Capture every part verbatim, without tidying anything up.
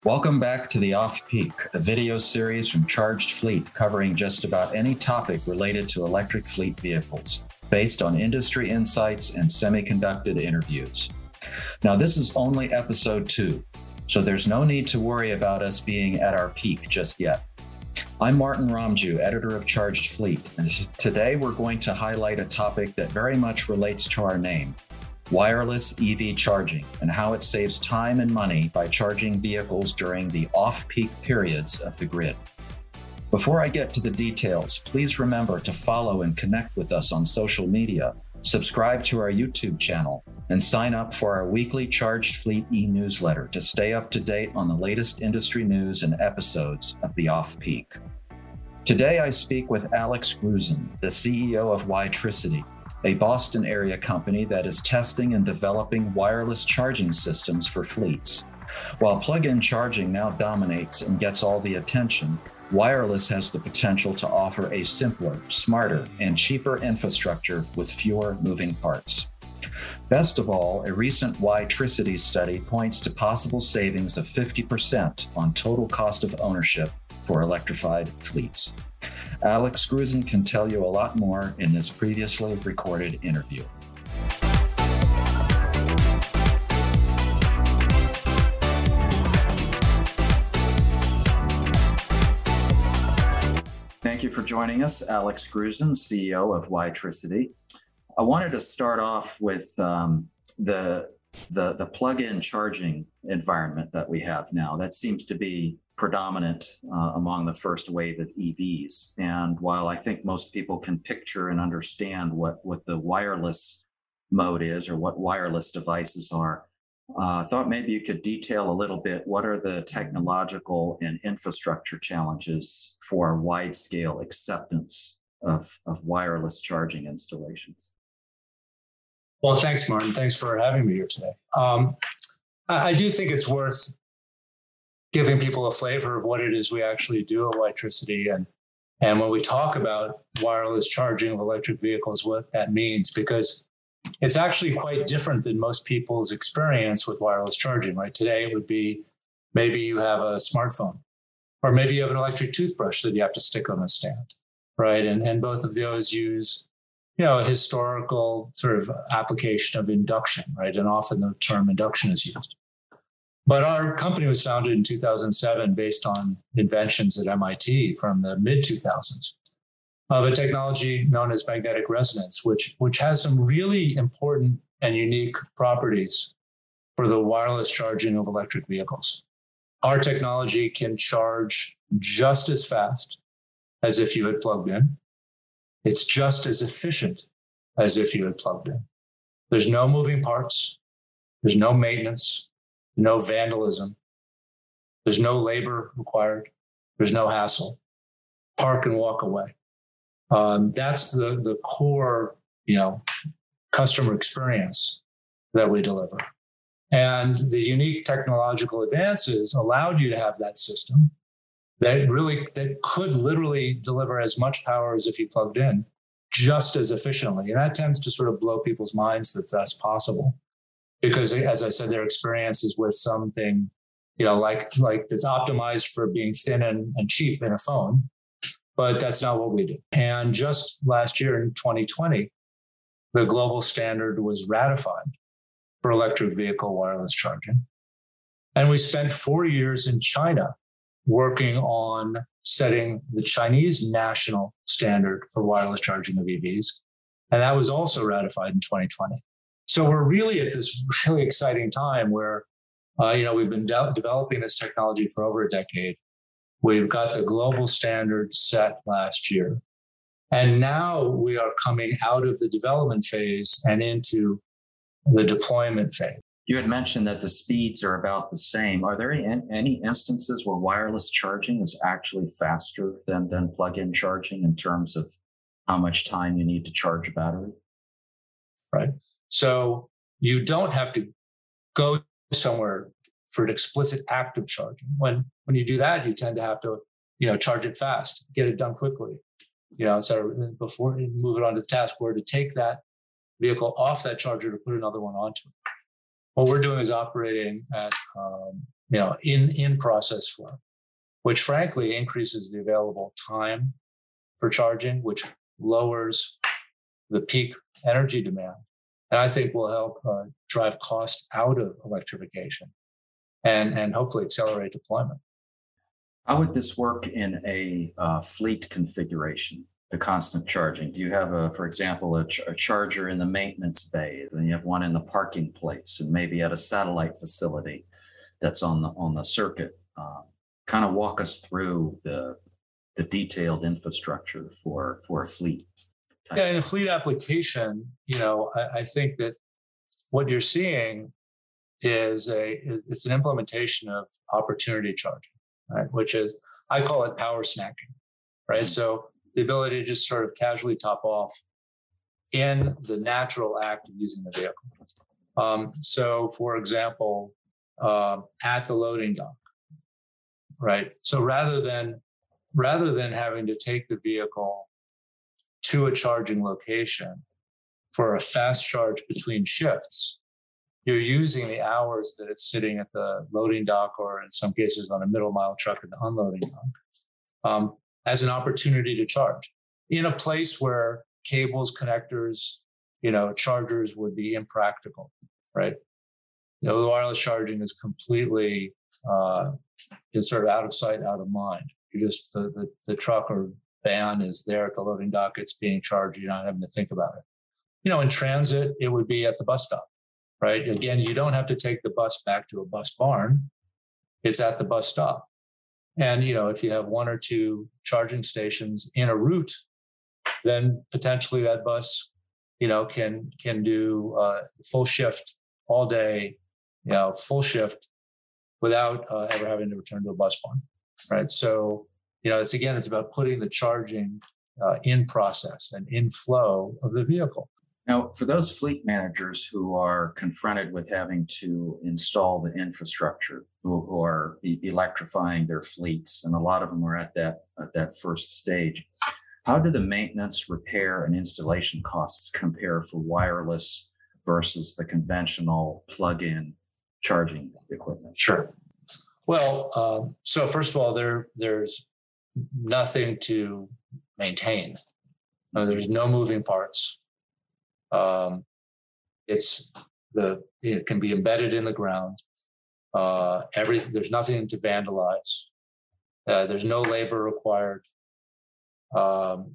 Welcome back to The Off-Peak, a video series from Charged Fleet covering just about any topic related to electric fleet vehicles, based on industry insights and semi-conducted interviews. Now, this is only episode two, so there's no need to worry about us being at our peak just yet. I'm Martin Ramju, editor of Charged Fleet, and today we're going to highlight a topic that very much relates to our name: wireless E V charging, and how it saves time and money by charging vehicles during the off-peak periods of the grid. Before I get to the details, please remember to follow and connect with us on social media, subscribe to our YouTube channel, and sign up for our weekly Charged Fleet e-newsletter to stay up to date on the latest industry news and episodes of the Off-Peak. Today, I speak with Alex Grusin, the C E O of Witricity, a Boston area company that is testing and developing wireless charging systems for fleets. While plug-in charging now dominates and gets all the attention, wireless has the potential to offer a simpler, smarter, and cheaper infrastructure with fewer moving parts. Best of all, a recent Witricity study points to possible savings of fifty percent on total cost of ownership for electrified fleets. Alex Grusin can tell you a lot more in this previously recorded interview. Thank you for joining us, Alex Grusin, C E O of Witricity. I wanted to start off with um, the, the, the plug-in charging environment that we have now. That seems to be predominant uh, among the first wave of E Vs. And while I think most people can picture and understand what, what the wireless mode is or what wireless devices are, uh, I thought maybe you could detail a little bit what are the technological and infrastructure challenges for wide-scale acceptance of, of wireless charging installations. Well, thanks, Martin. Thanks for having me here today. Um, I, I do think it's worth giving people a flavor of what it is we actually do at Witricity, and and when we talk about wireless charging of electric vehicles, what that means, because it's actually quite different than most people's experience with wireless charging, right? Today, it would be maybe you have a smartphone, or maybe you have an electric toothbrush that you have to stick on a stand, right? And, and both of those use, you know, a historical sort of application of induction, right? And often the term induction is used. But our company was founded in two thousand seven based on inventions at M I T from the mid two thousands of a technology known as magnetic resonance, which, which has some really important and unique properties for the wireless charging of electric vehicles. Our technology can charge just as fast as if you had plugged in. It's just as efficient as if you had plugged in. There's no moving parts. There's no maintenance. No vandalism. There's no labor required. There's no hassle. Park and walk away. Um, that's the, the core, you know, customer experience that we deliver. And the unique technological advances allowed you to have that system that really, that could literally deliver as much power as if you plugged in, just as efficiently. And that tends to sort of blow people's minds that that's possible. Because, as I said, their experience is with something, you know, like like that's optimized for being thin and, and cheap in a phone, but that's not what we do. And just last year in twenty twenty, the global standard was ratified for electric vehicle wireless charging. And we spent four years in China working on setting the Chinese national standard for wireless charging of E Vs. And that was also ratified in twenty twenty. So we're really at this really exciting time where, uh, you know, we've been de- developing this technology for over a decade. We've got the global standard set last year. And now we are coming out of the development phase and into the deployment phase. You had mentioned that the speeds are about the same. Are there any, any instances where wireless charging is actually faster than, than plug-in charging in terms of how much time you need to charge a battery? Right. So you don't have to go somewhere for an explicit act of charging. When when you do that, you tend to have to, you know, charge it fast, get it done quickly. You know, so before you move it on to the task, where to take that vehicle off that charger to put another one onto it. What we're doing is operating at um, you know, in, in process flow, which frankly increases the available time for charging, which lowers the peak energy demand. And I think will help uh, drive cost out of electrification and, and hopefully accelerate deployment. How would this work in a uh, fleet configuration, the constant charging? Do you have, a, for example, a, ch- a charger in the maintenance bay, then you have one in the parking place, and maybe at a satellite facility that's on the on the circuit? Uh, kind of walk us through the the detailed infrastructure for for a fleet. Yeah, in a fleet application, you know, I, I think that what you're seeing is a it's an implementation of opportunity charging, right? Which is, I call it power snacking, right? So the ability to just sort of casually top off in the natural act of using the vehicle. Um, so, for example, uh, at the loading dock, right? So rather than rather than having to take the vehicle to a charging location for a fast charge between shifts, you're using the hours that it's sitting at the loading dock, or in some cases on a middle mile truck at the unloading dock, um, as an opportunity to charge in a place where cables, connectors, you know, chargers would be impractical, right? You know, the wireless charging is completely, uh, it's sort of out of sight, out of mind. You just, the, the, the truck or van is there at the loading dock, it's being charged, you're not having to think about it. You know, in transit, it would be at the bus stop, right? Again, you don't have to take the bus back to a bus barn. It's at the bus stop. And, you know, if you have one or two charging stations in a route, then potentially that bus, you know, can, can do uh, full shift all day, you know, full shift without uh, ever having to return to a bus barn, right? So, you know, it's again, it's about putting the charging uh, in process and in flow of the vehicle. Now, for those fleet managers who are confronted with having to install the infrastructure, who, who are e- electrifying their fleets, and a lot of them are at that at that first stage, how do the maintenance, repair, and installation costs compare for wireless versus the conventional plug-in charging equipment? Sure. Well, um, so first of all, there there's nothing to maintain. No, there's no moving parts. Um, it's the it can be embedded in the ground. Uh, everything there's nothing to vandalize. Uh, there's no labor required. Um,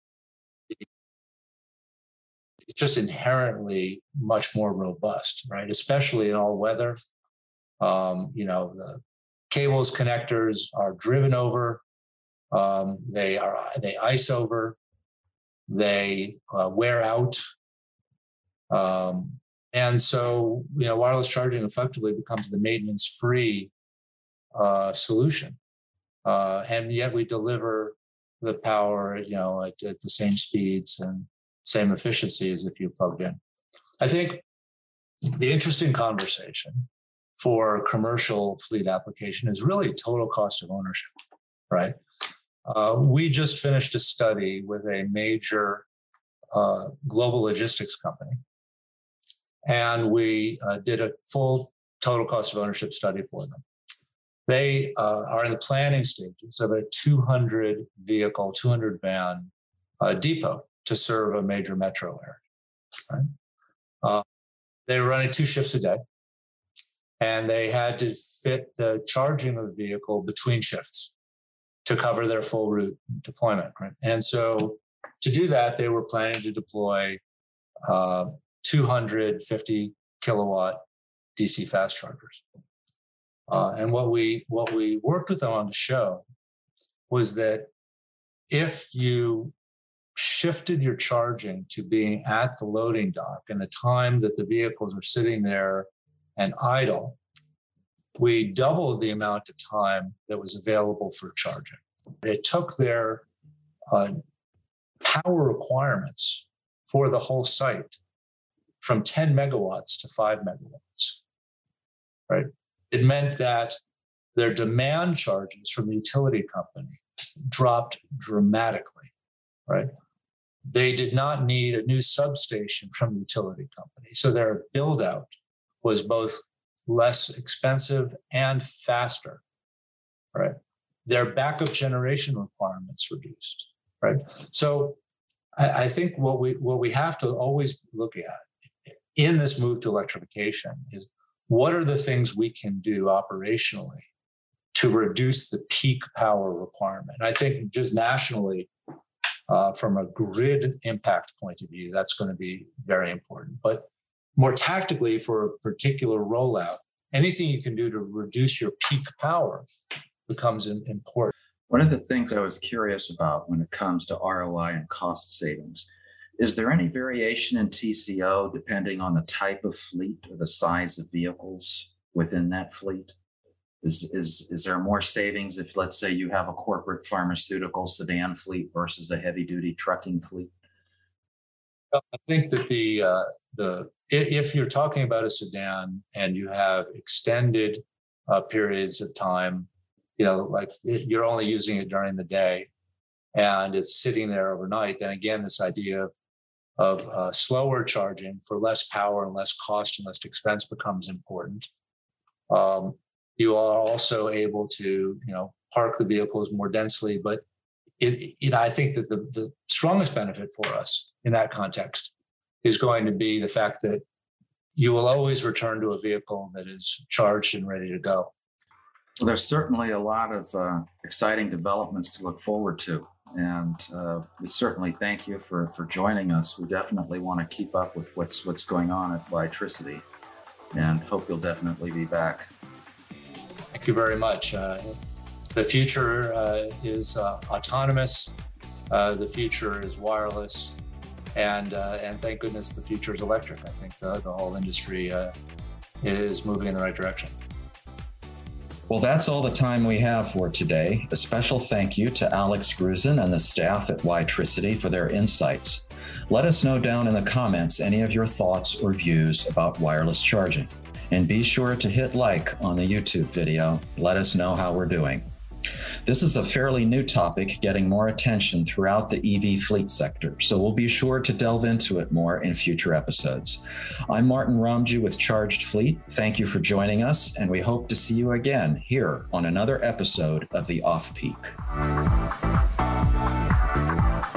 it's just inherently much more robust, right? Especially in all weather. Um, you know, the cables, connectors are driven over. Um, they are they ice over. They uh, wear out. Um, and so, you know, wireless charging effectively becomes the maintenance-free uh, solution. Uh, and yet we deliver the power, you know, at, at the same speeds and same efficiency as if you plugged in. I think the interesting conversation for commercial fleet application is really total cost of ownership, right? Uh, we just finished a study with a major uh, global logistics company. And we uh, did a full total cost of ownership study for them. They uh, are in the planning stages of a two hundred vehicle, two hundred van uh, depot to serve a major metro area. Right? Uh, they were running two shifts a day, and they had to fit the charging of the vehicle between shifts to cover their full route deployment. Right? And so to do that, they were planning to deploy uh, two hundred fifty kilowatt D C fast chargers. Uh, and what we what we worked with them on to show was that if you shifted your charging to being at the loading dock and the time that the vehicles are sitting there and idle, we doubled the amount of time that was available for charging. It took their uh, power requirements for the whole site from ten megawatts to five megawatts, right? It meant that their demand charges from the utility company dropped dramatically, right? They did not need a new substation from the utility company. So their build out was both less expensive and faster, right? Their backup generation requirements reduced, right? So I, I think what we what we have to always look at in this move to electrification is what are the things we can do operationally to reduce the peak power requirement. And I think just nationally, uh, from a grid impact point of view, that's going to be very important. But more tactically, for a particular rollout, anything you can do to reduce your peak power becomes important. One of the things I was curious about when it comes to R O I and cost savings, is there any variation in T C O depending on the type of fleet or the size of vehicles within that fleet? Is, is, is there more savings if, let's say, you have a corporate pharmaceutical sedan fleet versus a heavy-duty trucking fleet? I think that the uh, the if you're talking about a sedan and you have extended uh, periods of time, you know, like you're only using it during the day and it's sitting there overnight, then again, this idea of of uh, slower charging for less power and less cost and less expense becomes important. Um, you are also able to, you know, park the vehicles more densely, but it, you know, I think that the, the strongest benefit for us in that context is going to be the fact that you will always return to a vehicle that is charged and ready to go. Well, there's certainly a lot of uh, exciting developments to look forward to. And uh, we certainly thank you for, for joining us. We definitely want to keep up with what's what's going on at Witricity, and hope you'll definitely be back. Thank you very much. Uh, the future uh, is uh, autonomous. Uh, the future is wireless, and uh, and thank goodness the future is electric. I think the, the whole industry uh, is moving in the right direction. Well, that's all the time we have for today. A special thank you to Alex Grusin and the staff at Witricity for their insights. Let us know down in the comments any of your thoughts or views about wireless charging. And be sure to hit like on the YouTube video. Let us know how we're doing. This is a fairly new topic getting more attention throughout the E V fleet sector, so we'll be sure to delve into it more in future episodes. I'm Martin Ramju with Charged Fleet. Thank you for joining us, and we hope to see you again here on another episode of The Off Peak.